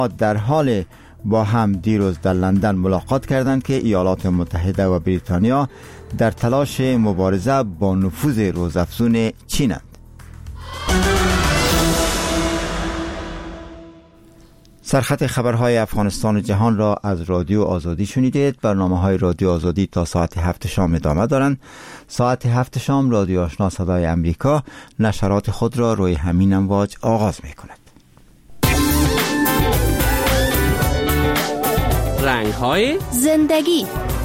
در حال با هم دیروز در لندن ملاقات کردند که ایالات متحده و بریتانیا در تلاش مبارزه با نفوذ روزافزون چینند. سرخط خبرهای افغانستان و جهان را از رادیو آزادی شنیدید. برنامه‌های رادیو آزادی تا ساعت 7 شام ادامه دارند. ساعت 7 شام رادیو آشنا صدای امریکا نشرات خود را روی همین امواج آغاز می‌کند. رنگ‌های زندگی.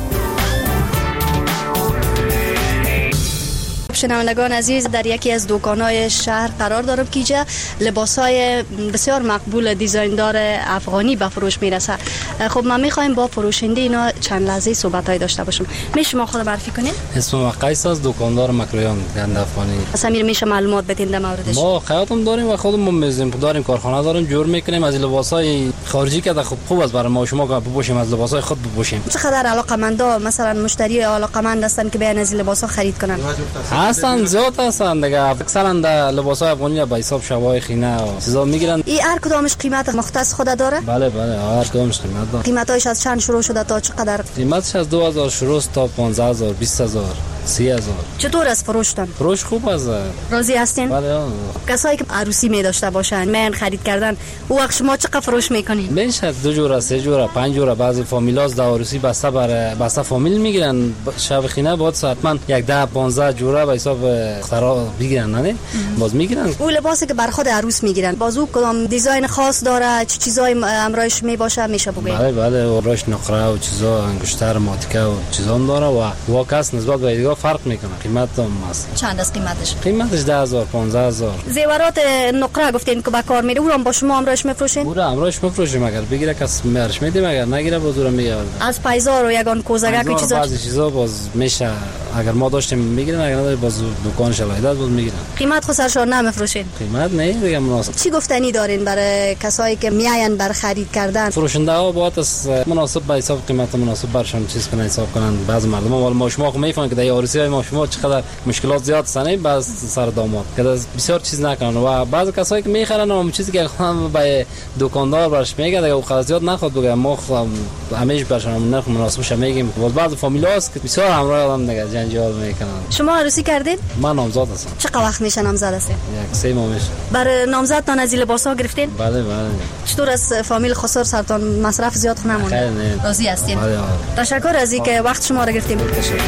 شنوندگان عزیز، در یکی از دکان‌های شهر قرار دارم که اینجا لباس‌های بسیار مقبول دیزاین‌دار افغانی به فروش میرسه. خب ما می‌خوایم با فروشنده اینا چند لحظه صحبت‌های داشته باشیم. میشه شما خود معرفی کنید؟ اسمم قیس است، دکاندار مکرویان گند افغانی. اصلا میشه معلومات بدین در موردش؟ ما خیاطم داریم و خودمون میزیم داریم، کارخانه داریم، جور میکنیم. از لباس‌های خارجی که خوب است برای ما شما بپوشیم، از لباس‌های خود بپوشیم. چقدر علاقه‌مندا مثلا مشتری علاقه‌مند هستن که بیان از لباس‌ها خرید کنن؟ هستن، زیاد هستن دیگه. اکثرا در لباس‌های افغانی به حساب شبای خینه و چیزا میگیرن. این هر کدامش قیمت مختص خود داره؟ بله هر کدامش قیمت داره. قیمتاش از چند شروع شده تا چقدر؟ قیمتش از 2000 شروع تا 15000 20000 30,000. چطور از فروشتن؟ فروش خوب است. راضی هستین؟ بله. کسایی که عروسی می داشته باشن میان خرید کردن، او وقت شما چقدر فروش میکنین؟ میشه 2 جوره 3 جوره 5 جوره. بعضی فامیلاس در عروسی بسته فامیل میگیرن، شب خینه بعد حتما 10 15 جوره به حساب اختراع بگیرن، نه باز میگیرن. او لباسی که بر خود عروس میگیرن باز او کدام دیزاین خاص داره؟ چه چیزای امرایش می باشه میشه بگید؟ بله روش نقره و چیزا انگشتر ماتیکه و چیزا هم داره و واکس نسبت به دیگه فرق میکنه. قیمت هم است. چند است قیمتش؟ قیمتش 10000 15000. زیورات نقره گفتین که با کار میره، او رو با شما امرایش میفروشین؟ او رو امرایش میفروشیم، اگر بگیره کس مرش میدیم، اگر نگیره باز رو میگه. از پایزار و یگان کوزگک و چیزا بعضی چیزا باز میشه، اگر ما داشتیم میگیرن، اگر نداریم باز دکانش لایده باز میگیرن. قیمت خود سرشار نمیفروشین؟ قیمت نه دیگه مناسب. چی گفتنی دارین برای کسایی که میاین بر خرید کردن؟ فروشنده ها باید از مناسب به حساب قیمت مناسب برشون چیز کنن، حساب کنن. بعضی مردم ما شما میفهمن که در عروسی های ما شما چقدر مشکلات زیاد هستن باز سر داماد که بسیار چیز نکنن و بعضی کسایی که میخرن اون چیزی که خودم به دکاندار برش میگه دیگه او زیاد نخواد بگه، ما همیشه برشون نرخ مناسبش میگیم. بعض فامیلاست که بسیار همراه هم دیگه جنجال میکنن. شما عروسی کردین؟ من نامزد هستم. چقدر وقت میشه نامزد هستین؟ 3 ماه میشه. برای نامزدتان از لباسا گرفتین؟ بله. چطور از فامیل خسر سرتان مصرف زیاد نمونه؟ خیلی نه. راضی هستین؟ بله. تشکر از اینکه وقت شما را گرفتیم.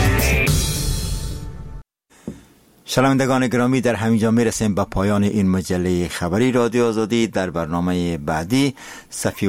شنوندگان گرامی، در همینجا میرسیم به پایان این مجله خبری رادیو آزادی. در برنامه بعدی صفی